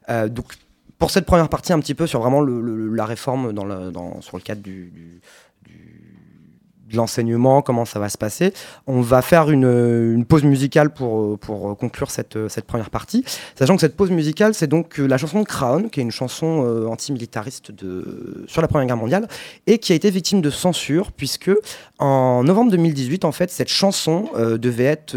Donc pour cette première partie, un petit peu sur vraiment la réforme sur le cadre de l'enseignement, comment ça va se passer. On va faire une pause musicale pour conclure cette première partie, sachant que cette pause musicale, c'est donc la chanson de Craon, qui est une chanson antimilitariste sur la Première Guerre mondiale, et qui a été victime de censure, puisque en novembre 2018, en fait, cette chanson devait être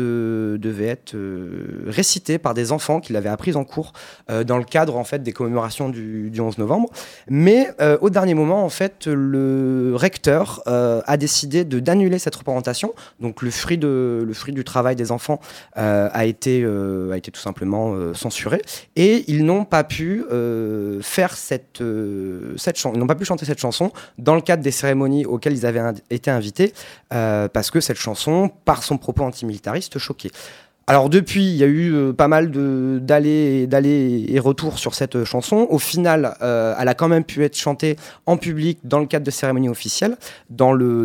récitée par des enfants qui l'avaient apprise en cours dans le cadre en fait, des commémorations du 11 novembre. Mais au dernier moment, en fait, le recteur a décidé d'annuler cette représentation. Donc le fruit du travail des enfants a été tout simplement censuré. Et ils n'ont pas pu faire ils n'ont pas pu chanter cette chanson dans le cadre des cérémonies auxquelles ils avaient été invités, parce que cette chanson, par son propos antimilitariste, choquait. Alors depuis, il y a eu pas mal d'allers et retours sur cette chanson. Au final, elle a quand même pu être chantée en public dans le cadre de cérémonies officielles, dans le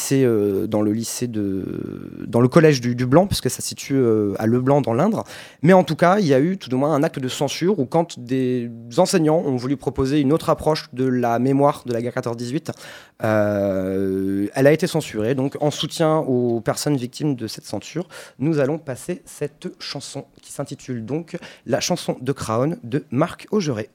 collège du Blanc, puisque ça se situe à Le Blanc dans l'Indre. Mais en tout cas, il y a eu tout de moins un acte de censure où quand des enseignants ont voulu proposer une autre approche de la mémoire de la guerre 14-18, elle a été censurée. Donc en soutien aux personnes victimes de cette censure, nous allons passer cette chanson qui s'intitule donc La chanson de Craon de Marc Augeret.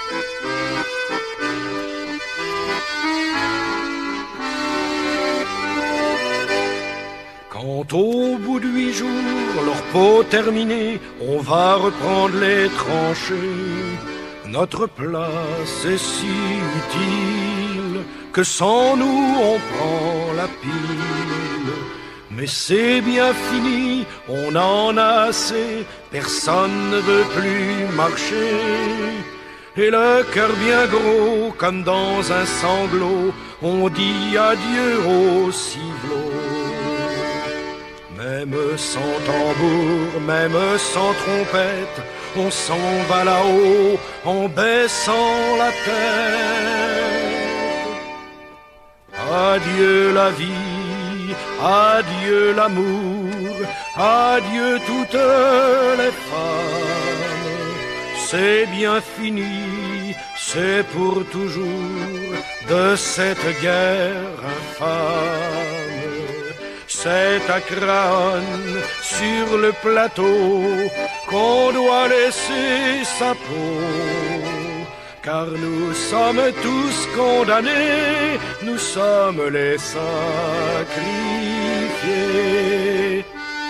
Quand au bout de 8 jours, leur peau terminée, on va reprendre les tranchées, notre place est si utile que sans nous on prend la pile. Mais c'est bien fini, on en a assez, personne ne veut plus marcher. Et le cœur bien gros, comme dans un sanglot, on dit adieu au ciblot. Même sans tambour, même sans trompette, on s'en va là-haut en baissant la tête. Adieu la vie, adieu l'amour, adieu toutes les femmes. C'est bien fini, c'est pour toujours de cette guerre infâme. C'est à Craon, sur le plateau, qu'on doit laisser sa peau. Car nous sommes tous condamnés, nous sommes les sacrifiés.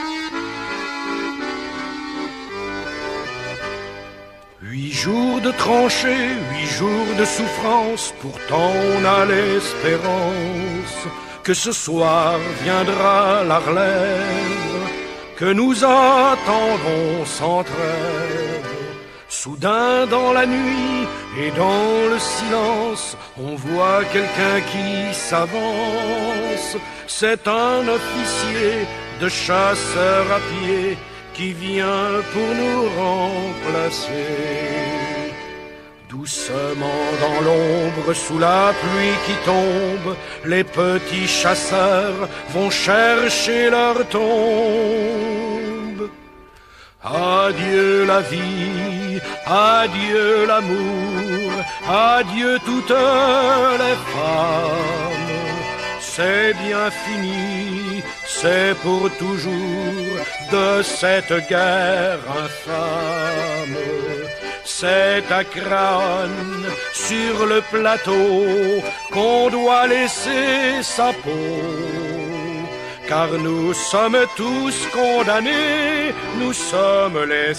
Huit jours de tranchées, 8 jours de souffrance, pourtant on a l'espérance que ce soir viendra la relève, que nous attendons sans trêve. Soudain dans la nuit et dans le silence, on voit quelqu'un qui s'avance. C'est un officier de chasseurs à pied qui vient pour nous remplacer. Doucement dans l'ombre, sous la pluie qui tombe, les petits chasseurs vont chercher leur tombe. Adieu la vie, adieu l'amour, adieu toutes les femmes. C'est bien fini, c'est pour toujours de cette guerre infâme. C'est à Craon, sur le plateau, qu'on doit laisser sa peau. Car nous sommes tous condamnés, nous sommes les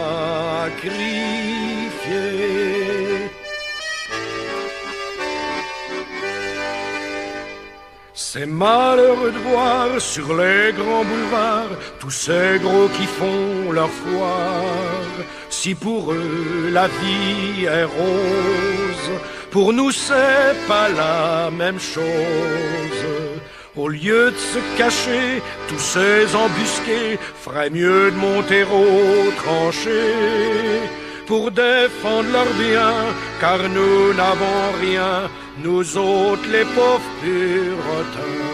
sacrifiés. C'est malheureux de voir sur les grands boulevards tous ces gros qui font leur foire. Si pour eux la vie est rose, pour nous c'est pas la même chose. Au lieu de se cacher, tous ces embusqués feraient mieux de monter aux tranchées pour défendre leurs biens, car nous n'avons rien, nous autres les pauvres puritains.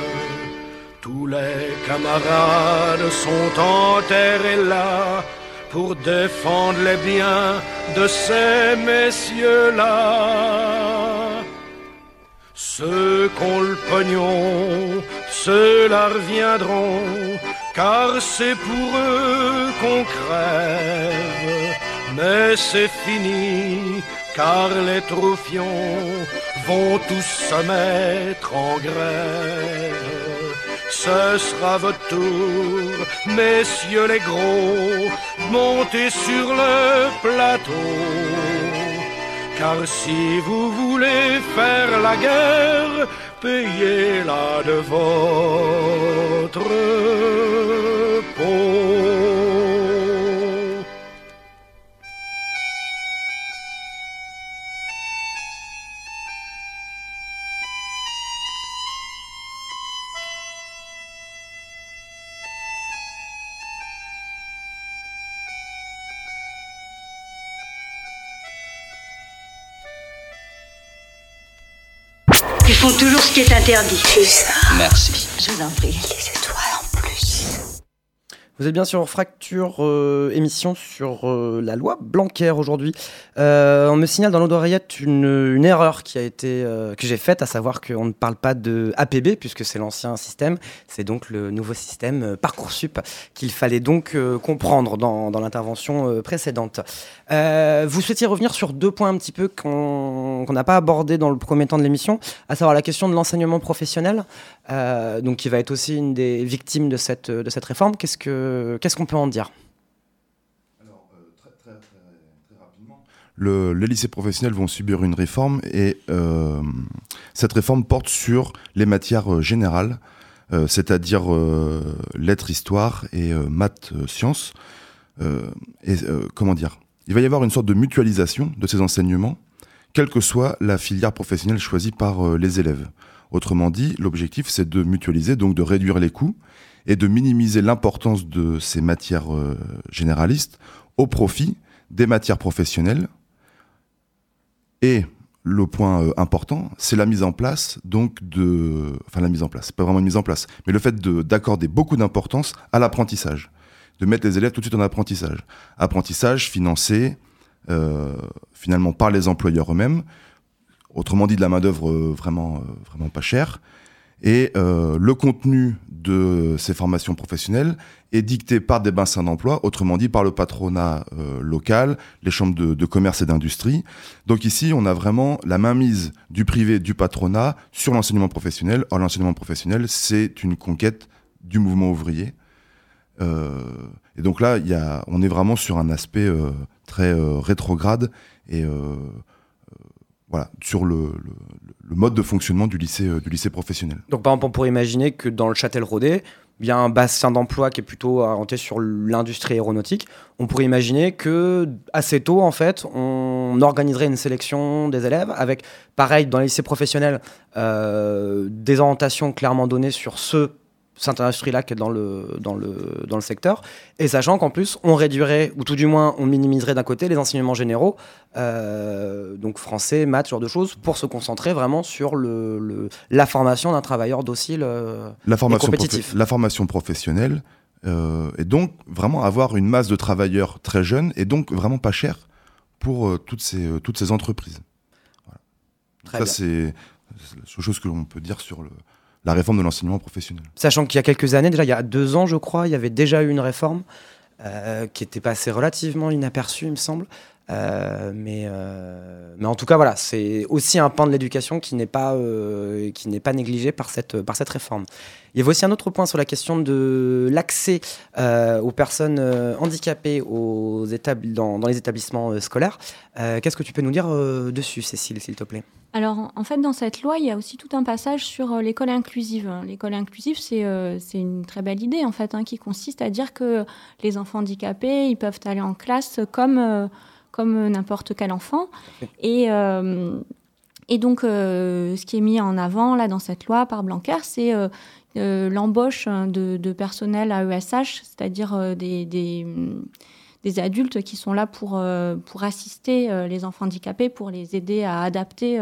Tous les camarades sont enterrés là, pour défendre les biens de ces messieurs-là. Ceux qu'ont le pognon, ceux-là reviendront, car c'est pour eux qu'on crève. Mais c'est fini, car les troufions vont tous se mettre en grève. Ce sera votre tour, messieurs les gros, montez sur le plateau. Car si vous voulez faire la guerre, payez-la de votre peau. Ils font toujours ce qui est interdit. Merci. Je vous en prie. Les étoiles en plus. Vous êtes bien sur Fracture, émission sur la loi Blanquer aujourd'hui. On me signale dans l'eau d'oreillette une erreur qui a été, que j'ai faite, à savoir qu'on ne parle pas de APB puisque c'est l'ancien système, c'est donc le nouveau système Parcoursup qu'il fallait donc comprendre dans l'intervention précédente. Vous souhaitiez revenir sur 2 points un petit peu qu'on n'a pas abordé dans le premier temps de l'émission, à savoir la question de l'enseignement professionnel, donc qui va être aussi une des victimes de cette réforme. Qu'est-ce qu'on peut en dire ? Alors, très rapidement, les lycées professionnels vont subir une réforme et cette réforme porte sur les matières générales, c'est-à-dire lettres, histoire et maths, sciences. Comment dire ? Il va y avoir une sorte de mutualisation de ces enseignements, quelle que soit la filière professionnelle choisie par les élèves. Autrement dit, l'objectif, c'est de mutualiser, donc de réduire les coûts et de minimiser l'importance de ces matières généralistes au profit des matières professionnelles. Et le point important, c'est la mise en place, c'est pas vraiment une mise en place, mais le fait d'accorder beaucoup d'importance à l'apprentissage, de mettre les élèves tout de suite en apprentissage. Apprentissage financé finalement par les employeurs eux-mêmes, autrement dit de la main-d'œuvre vraiment pas chère. Et le contenu de ces formations professionnelles est dicté par des bassins d'emploi, autrement dit par le patronat local, les chambres de commerce et d'industrie. Donc ici, on a vraiment la mainmise du privé, du patronat sur l'enseignement professionnel. Or, l'enseignement professionnel, c'est une conquête du mouvement ouvrier. Et donc là, on est vraiment sur un aspect très rétrograde et voilà, sur le mode de fonctionnement du lycée professionnel. Donc par exemple, on pourrait imaginer que dans le Châtel-Rodet, il y a un bassin d'emploi qui est plutôt orienté sur l'industrie aéronautique. On pourrait imaginer que assez tôt, en fait, on organiserait une sélection des élèves avec, pareil, dans les lycées professionnels, des orientations clairement données sur cette industrie-là qui est dans le secteur, et sachant qu'en plus, on réduirait, ou tout du moins, on minimiserait d'un côté les enseignements généraux, donc français, maths, ce genre de choses, pour se concentrer vraiment sur la formation d'un travailleur docile et compétitif. La formation professionnelle, et donc vraiment avoir une masse de travailleurs très jeunes, et donc vraiment pas cher pour toutes ces entreprises. Voilà. Ça, c'est la seule chose que l'on peut dire sur la réforme de l'enseignement professionnel. Sachant qu'il y a quelques années, déjà il y a 2 ans je crois, il y avait déjà eu une réforme qui était passée relativement inaperçue il me semble. Mais en tout cas voilà, c'est aussi un pan de l'éducation qui n'est pas négligé par cette réforme. Il y avait aussi un autre point sur la question de l'accès aux personnes handicapées dans les établissements scolaires. Qu'est-ce que tu peux nous dire dessus, Cécile, s'il te plaît ? Alors, en fait, dans cette loi, il y a aussi tout un passage sur l'école inclusive. L'école inclusive, c'est une très belle idée, en fait, qui consiste à dire que les enfants handicapés, ils peuvent aller en classe comme n'importe quel enfant. Et donc, ce qui est mis en avant, là, dans cette loi, par Blanquer, c'est l'embauche de personnel AESH, c'est-à-dire des adultes qui sont là pour assister les enfants handicapés, pour les aider à adapter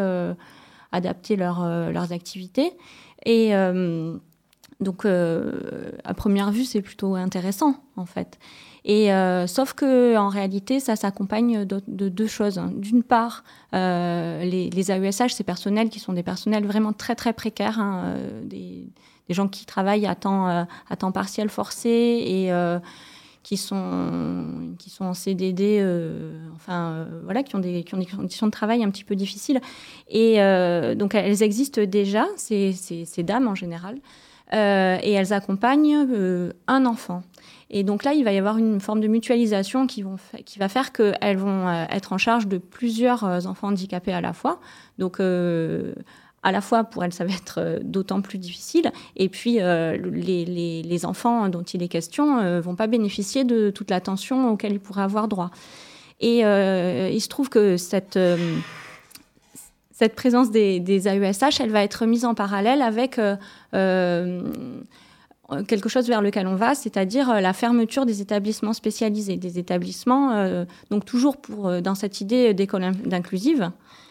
leurs activités. Et donc, à première vue, c'est plutôt intéressant, en fait. Et sauf que en réalité, ça s'accompagne de deux choses. D'une part, les AESH, ces personnels qui sont des personnels vraiment très très précaires, des gens qui travaillent à temps partiel forcé et qui sont en CDD, qui ont des conditions de travail un petit peu difficiles. Et donc elles existent déjà, ces dames en général, et elles accompagnent un enfant. Et donc là, il va y avoir une forme de mutualisation qui va faire qu'elles vont être en charge de plusieurs enfants handicapés à la fois. Donc, à la fois, pour elles, ça va être d'autant plus difficile. Et puis, les enfants dont il est question ne vont pas bénéficier de toute l'attention auquel ils pourraient avoir droit. Et il se trouve que cette présence des AESH, elle va être mise en parallèle avec quelque chose vers lequel on va, c'est-à-dire la fermeture des établissements spécialisés, des établissements, donc toujours dans cette idée d'école inclusive,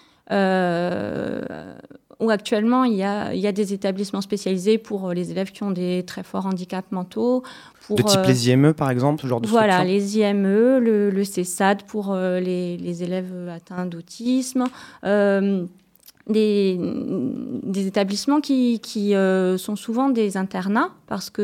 où actuellement il y a des établissements spécialisés pour les élèves qui ont des très forts handicaps mentaux. De type les IME, par exemple, ce genre de structure. Voilà, les IME, le CESAD pour les élèves atteints d'autisme. Des établissements qui sont souvent des internats parce qu'il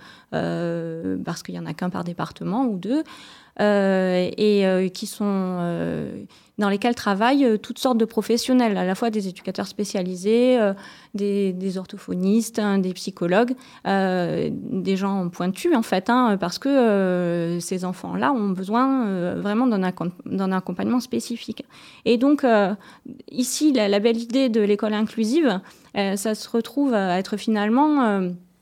y en a qu'un par département ou deux, et qui sont dans lesquels travaillent toutes sortes de professionnels, à la fois des éducateurs spécialisés, des orthophonistes, des psychologues, des gens pointus en fait, parce que ces enfants-là ont besoin vraiment d'un accompagnement spécifique. Et donc ici, la belle idée de l'école inclusive, ça se retrouve à être finalement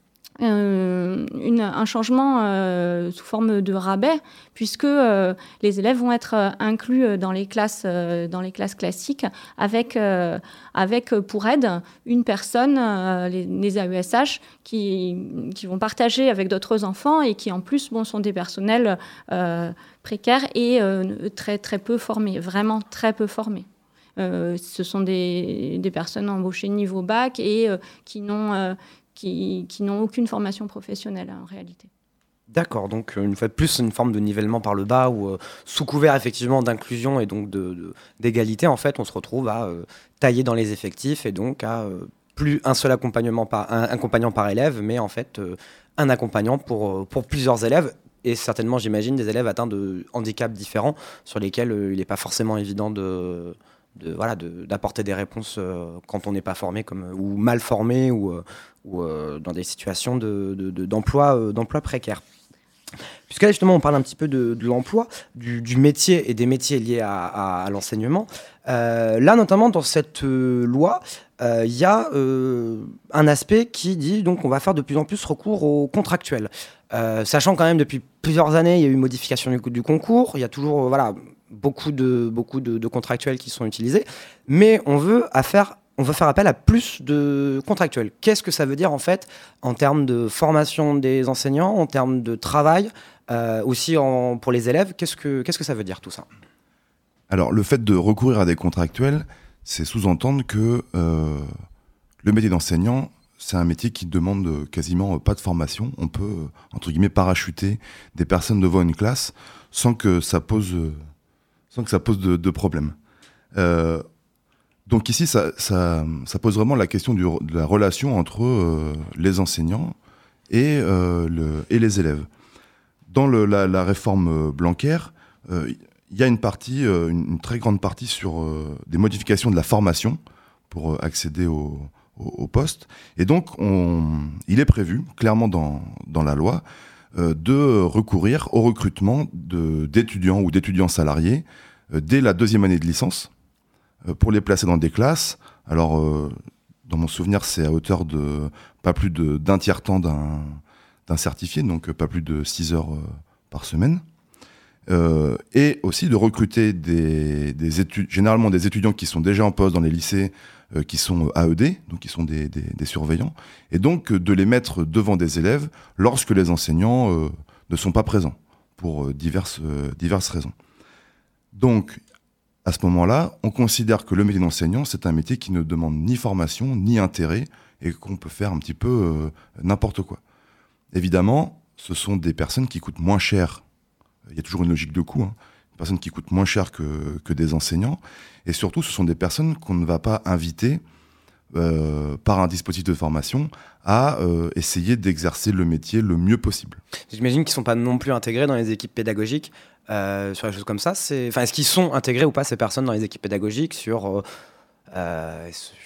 un changement sous forme de rabais, puisque les élèves vont être inclus dans les classes classiques avec pour aide une personne, les AESH, qui vont partager avec d'autres enfants et qui en plus sont des personnels précaires et très, très peu formés, vraiment très peu formés. Ce sont des personnes embauchées niveau bac et qui n'ont aucune formation professionnelle en réalité. D'accord, donc une fois de plus, une forme de nivellement par le bas où, sous couvert effectivement d'inclusion et donc d'égalité, en fait, on se retrouve à tailler dans les effectifs et donc à plus un seul accompagnant par élève, mais en fait un accompagnant pour plusieurs élèves. Et certainement, j'imagine, des élèves atteints de handicaps différents sur lesquels il n'est pas forcément évident d'apporter des réponses quand on n'est pas formé ou mal formé ou dans des situations d'emploi précaire. Puisque là, justement, on parle un petit peu de l'emploi, du métier et des métiers liés à l'enseignement. Là, notamment, dans cette loi, il y a un aspect qui dit donc on va faire de plus en plus recours aux contractuels. Sachant quand même, depuis plusieurs années, il y a eu modification du concours. Il y a toujours beaucoup de contractuels qui sont utilisés. Mais on veut faire appel à plus de contractuels. Qu'est-ce que ça veut dire en fait en termes de formation des enseignants, en termes de travail, aussi pour les élèves? Qu'est-ce que ça veut dire tout ça? Alors le fait de recourir à des contractuels, c'est sous-entendre que le métier d'enseignant, c'est un métier qui demande quasiment pas de formation. On peut, entre guillemets, parachuter des personnes devant une classe sans que ça pose de problème. Donc ici, ça pose vraiment la question de la relation entre les enseignants et les élèves. Dans la réforme Blanquer, il y a une très grande partie sur des modifications de la formation pour accéder au poste. Et donc, il est prévu, clairement dans la loi, de recourir au recrutement d'étudiants ou d'étudiants salariés dès la 2e année de licence, pour les placer dans des classes. Alors, dans mon souvenir, c'est à hauteur de pas plus d'un tiers-temps d'un certifié, donc pas plus de 6 heures par semaine. Et aussi de recruter généralement des étudiants qui sont déjà en poste dans les lycées, qui sont AED, donc qui sont des surveillants, et donc de les mettre devant des élèves lorsque les enseignants ne sont pas présents, pour diverses raisons. Donc, à ce moment-là, on considère que le métier d'enseignant, c'est un métier qui ne demande ni formation, ni intérêt, et qu'on peut faire un petit peu n'importe quoi. Évidemment, ce sont des personnes qui coûtent moins cher Il y a toujours une logique de coût, hein. Des personnes qui coûtent moins cher que des enseignants. Et surtout, ce sont des personnes qu'on ne va pas inviter par un dispositif de formation à essayer d'exercer le métier le mieux possible. J'imagine qu'ils ne sont pas non plus intégrés dans les équipes pédagogiques sur les choses comme ça. Est-ce qu'ils sont intégrés ou pas, ces personnes, dans les équipes pédagogiques sur la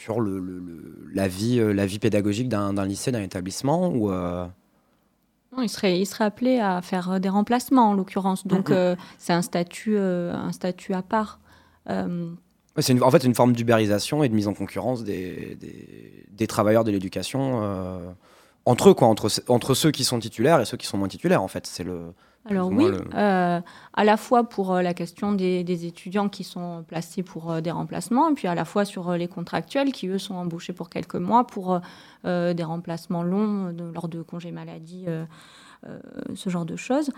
vie pédagogique d'un lycée, d'un établissement ou Non, il serait appelé à faire des remplacements, en l'occurrence. Donc, c'est un statut à part. C'est en fait une forme d'ubérisation et de mise en concurrence des travailleurs de l'éducation entre eux, quoi, entre ceux qui sont titulaires et ceux qui sont moins titulaires, en fait. Alors oui, à la fois pour la question des étudiants qui sont placés pour des remplacements, et puis à la fois sur les contractuels qui, eux, sont embauchés pour quelques mois pour des remplacements longs lors de congés maladie, ce genre de choses.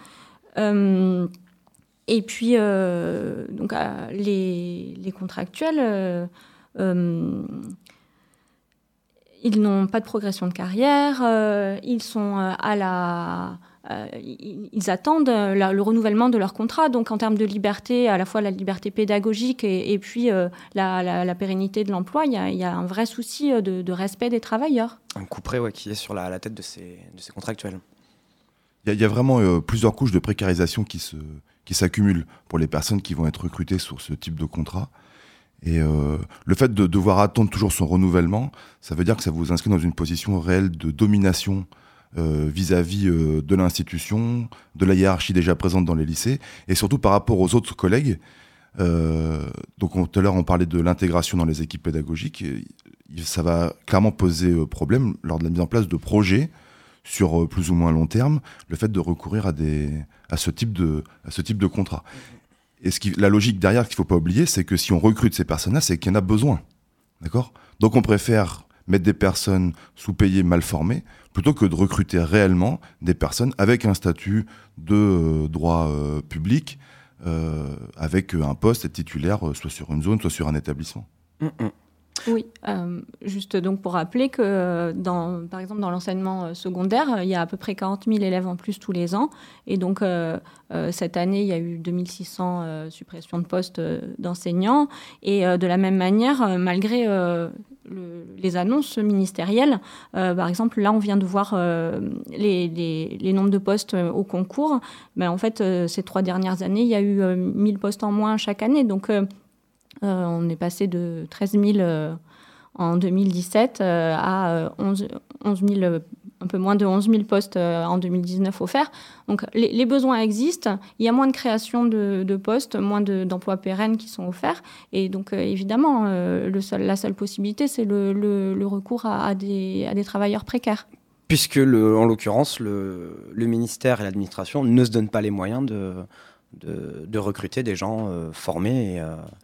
Et puis, donc, les contractuels, ils n'ont pas de progression de carrière, ils sont ils attendent le renouvellement de leur contrat. Donc, en termes de liberté, à la fois la liberté pédagogique et puis la pérennité de l'emploi, il y a un vrai souci de respect des travailleurs. Un couperet qui est sur la tête de ces contractuels. Il y a vraiment plusieurs couches de précarisation qui s'accumulent pour les personnes qui vont être recrutées sur ce type de contrat. Et le fait de devoir attendre toujours son renouvellement, ça veut dire que ça vous inscrit dans une position réelle de domination vis-à-vis de l'institution, de la hiérarchie déjà présente dans les lycées, et surtout par rapport aux autres collègues. Donc tout à l'heure, on parlait de l'intégration dans les équipes pédagogiques. Ça va clairement poser problème lors de la mise en place de projets sur plus ou moins long terme, le fait de recourir à ce type de contrat. Et la logique derrière qu'il ne faut pas oublier, c'est que si on recrute ces personnes-là, c'est qu'il y en a besoin. D'accord ? Donc on préfère mettre des personnes sous-payées, mal formées, plutôt que de recruter réellement des personnes avec un statut de droit public, avec un poste titulaire, soit sur une zone, soit sur un établissement. Oui, juste donc pour rappeler que, par exemple, dans l'enseignement secondaire, il y a à peu près 40 000 élèves en plus tous les ans. Et donc, cette année, il y a eu 2600 suppressions de postes d'enseignants. Et de la même manière, malgré les annonces ministérielles, par exemple, là, on vient de voir les nombres de postes au concours. Mais en fait, ces 3 dernières années, il y a eu 1000 postes en moins chaque année. Donc, on est passé de 13 000 en 2017 à 11 000, un peu moins de 11 000 postes en 2019 offerts. Donc les besoins existent, il y a moins de création de postes, moins d'emplois pérennes qui sont offerts. Et donc évidemment, la seule possibilité, c'est le recours à des travailleurs précaires. Puisque, en l'occurrence, le ministère et l'administration ne se donnent pas les moyens de recruter des gens formés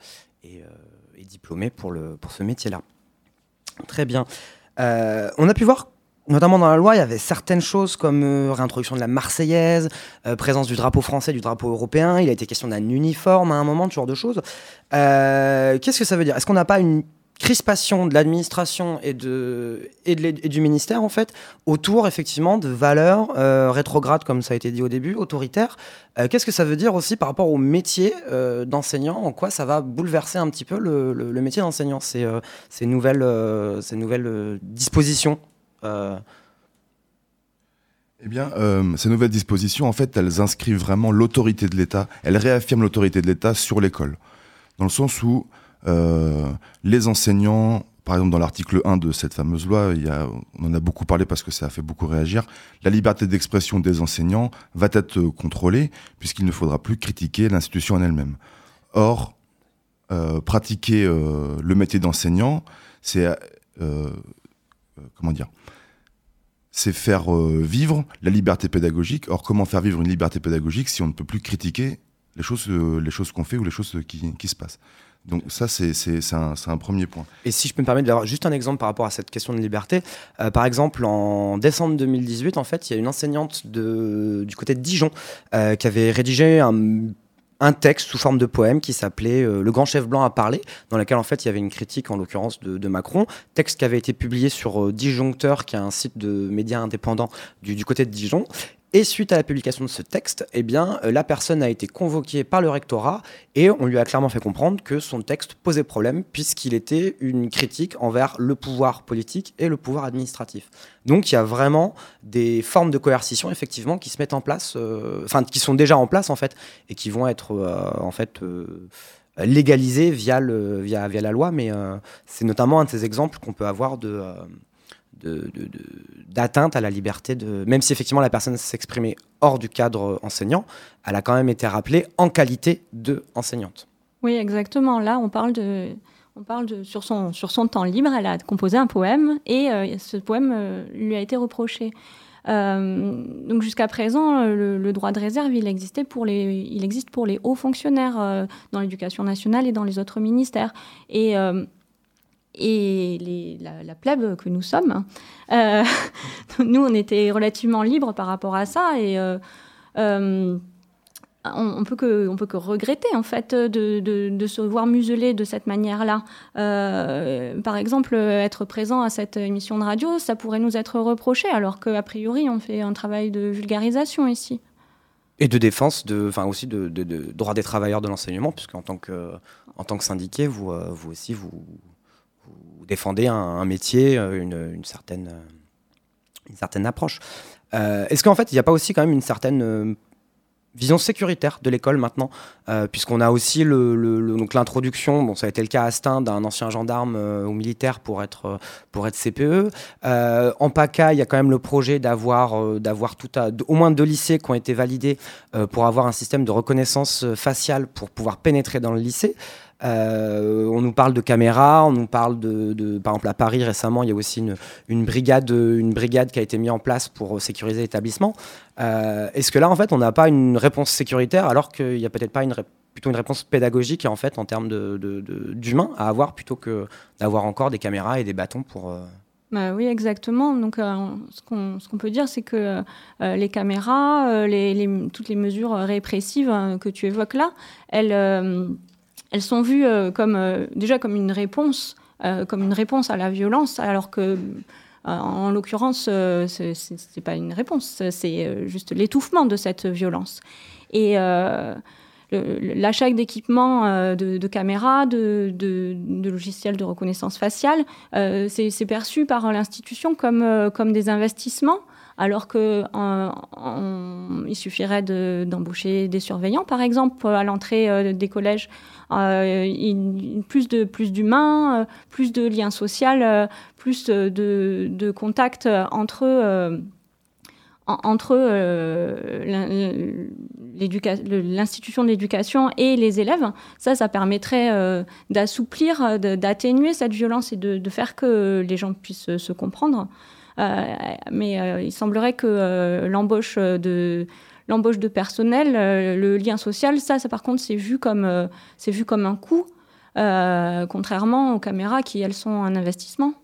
et diplômés pour ce métier-là. Très bien. On a pu voir, notamment dans la loi, il y avait certaines choses comme réintroduction de la Marseillaise, présence du drapeau français, du drapeau européen. Il a été question d'un uniforme à un moment, ce genre de choses. Qu'est-ce que ça veut dire ? Est-ce qu'on n'a pas une crispation de l'administration et du ministère, en fait, autour, effectivement, de valeurs rétrogrades, comme ça a été dit au début, autoritaires. Qu'est-ce que ça veut dire aussi par rapport au métier d'enseignant ? En quoi ça va bouleverser un petit peu le métier d'enseignant, ces nouvelles dispositions Eh bien, ces nouvelles dispositions, en fait, elles inscrivent vraiment l'autorité de l'État, elles réaffirment l'autorité de l'État sur l'école, dans le sens où les enseignants, par exemple dans l'article 1 de cette fameuse loi, on en a beaucoup parlé parce que ça a fait beaucoup réagir, la liberté d'expression des enseignants va être contrôlée puisqu'il ne faudra plus critiquer l'institution en elle-même. Or, pratiquer le métier d'enseignant, c'est c'est faire vivre la liberté pédagogique. Or, comment faire vivre une liberté pédagogique si on ne peut plus critiquer les choses qu'on fait ou les choses qui se passent ? Donc ça, c'est un premier point. Et si je peux me permettre d'avoir juste un exemple par rapport à cette question de liberté, par exemple, en décembre 2018, en fait, il y a une enseignante du côté de Dijon qui avait rédigé un texte sous forme de poème qui s'appelait « Le grand chef blanc a parlé », dans lequel, en fait, il y avait une critique, en l'occurrence, de Macron. Texte qui avait été publié sur Disjoncteur, qui est un site de médias indépendants du côté de Dijon. Et suite à la publication de ce texte, eh bien, la personne a été convoquée par le rectorat et on lui a clairement fait comprendre que son texte posait problème puisqu'il était une critique envers le pouvoir politique et le pouvoir administratif. Donc il y a vraiment des formes de coercition effectivement qui se mettent en place, qui sont déjà en place en fait et qui vont être légalisées via la loi. Mais c'est notamment un de ces exemples qu'on peut avoir d'atteinte à la liberté même si effectivement la personne s'exprimait hors du cadre enseignant, elle a quand même été rappelée en qualité d'enseignante. Oui, exactement. Là, on parle sur son temps libre, elle a composé un poème et ce poème lui a été reproché. Donc jusqu'à présent, le droit de réserve, il existe pour les hauts fonctionnaires dans l'éducation nationale et dans les autres ministères. Et la plèbe que nous sommes, nous, on était relativement libres par rapport à ça et on peut que regretter en fait de se voir muselé de cette manière-là. Par exemple, être présent à cette émission de radio, ça pourrait nous être reproché, alors qu'a priori, on fait un travail de vulgarisation ici. Et de défense, aussi de droit des travailleurs de l'enseignement, puisqu'en tant que syndiqué, vous aussi, vous défendez un métier, une certaine approche. Est-ce qu'en fait, il n'y a pas aussi quand même une certaine vision sécuritaire de l'école maintenant, puisqu'on a aussi donc l'introduction, bon, ça a été le cas à Stein, d'un ancien gendarme ou militaire pour être CPE. En PACA, il y a quand même le projet d'avoir au moins 2 lycées qui ont été validés pour avoir un système de reconnaissance faciale pour pouvoir pénétrer dans le lycée. On nous parle de caméras, on nous parle de par exemple à Paris récemment, il y a aussi une brigade qui a été mise en place pour sécuriser l'établissement. Est-ce que là en fait on n'a pas une réponse sécuritaire alors qu'il n'y a peut-être pas plutôt une réponse pédagogique en fait en termes d'humain à avoir plutôt que d'avoir encore des caméras et des bâtons pour... Oui, exactement. Donc, ce qu'on peut dire, c'est que les caméras, toutes les mesures répressives que tu évoques là, elles sont vues déjà comme une réponse à la violence, alors que, en l'occurrence, c'est pas une réponse, c'est juste l'étouffement de cette violence. Et l'achat d'équipements, de caméras, de logiciels de reconnaissance faciale, c'est perçu par l'institution comme des investissements, alors qu'il suffirait d'embaucher des surveillants, par exemple, à l'entrée des collèges. Plus d'humains, plus de liens sociaux, plus de contacts entre l'institution de l'éducation et les élèves. Ça permettrait d'assouplir, d'atténuer cette violence et de faire que les gens puissent se comprendre. Mais il semblerait que l'embauche de personnel, le lien social, ça par contre, c'est vu comme un coût, contrairement aux caméras qui, elles, sont un investissement.